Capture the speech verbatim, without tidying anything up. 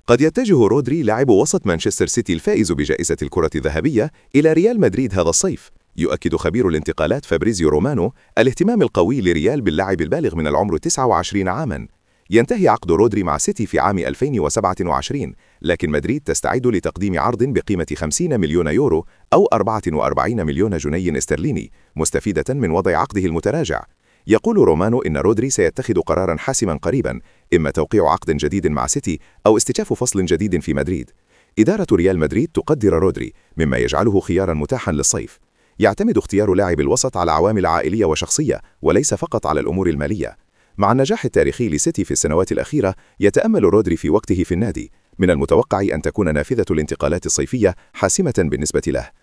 قد يتجه رودري لاعب وسط مانشستر سيتي الفائز بجائزة الكرة الذهبية إلى ريال مدريد هذا الصيف. يؤكد خبير الانتقالات فابريزيو رومانو الاهتمام القوي لريال باللاعب البالغ من العمر تسعة وعشرين عاماً. ينتهي عقد رودري مع سيتي في عام ألفين وسبعة وعشرين، لكن مدريد تستعد لتقديم عرض بقيمة خمسين مليون يورو أو أربعة وأربعين مليون جنيه استرليني، مستفيدة من وضع عقده المتراجع. يقول رومانو إن رودري سيتخذ قراراً حاسماً قريباً، إما توقيع عقد جديد مع سيتي أو استكشاف فصل جديد في مدريد. إدارة ريال مدريد تقدر رودري، مما يجعله خياراً متاحاً للصيف. يعتمد اختيار لاعب الوسط على عوامل عائلية وشخصية وليس فقط على الأمور المالية. مع النجاح التاريخي لسيتي في السنوات الأخيرة، يتأمل رودري في وقته في النادي. من المتوقع أن تكون نافذة الانتقالات الصيفية حاسمة بالنسبة له.